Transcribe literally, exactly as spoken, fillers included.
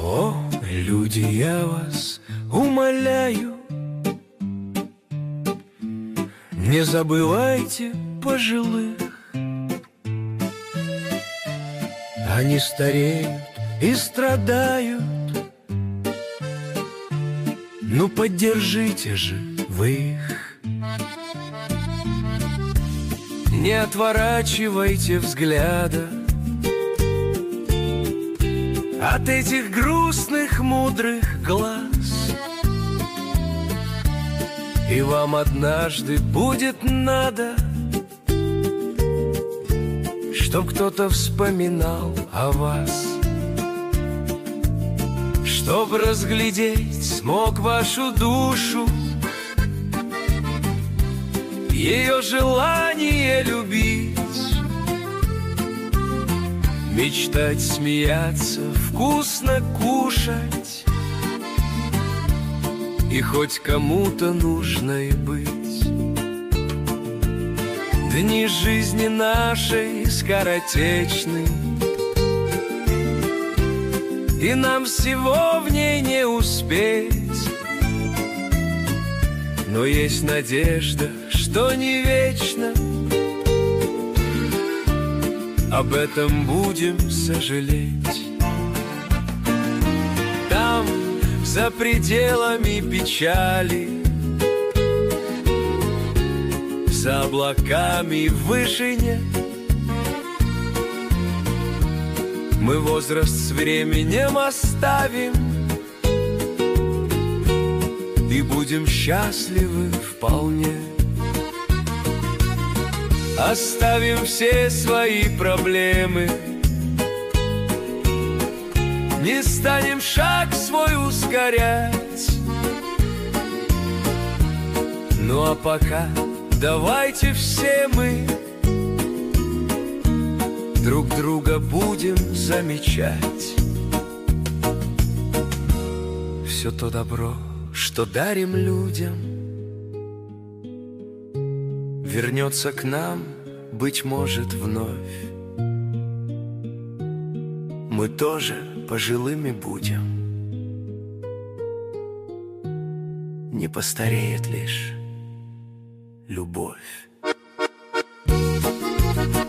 О, люди, я вас умоляю, не забывайте пожилых. Они стареют и страдают. Ну поддержите же вы их. Не отворачивайте взгляда от этих грустных мудрых глаз. И вам однажды будет надо, чтоб кто-то вспоминал о вас, чтоб разглядеть смог вашу душу, ее желание любить, мечтать, смеяться, вкусно кушать и хоть кому-то нужной быть. Дни жизни нашей скоротечны, и нам всего в ней не успеть. Но есть надежда, что не вечно. Об этом будем сожалеть. Там, за пределами печали, за облаками в вышине, мы возраст с временем оставим и будем счастливы вполне. Оставим все свои проблемы, не станем шаг свой ускорять. Ну а пока давайте все мы друг друга будем замечать. Все то добро, что дарим людям, вернется к нам, быть может, вновь. Мы тоже пожилыми будем, не постареет лишь любовь.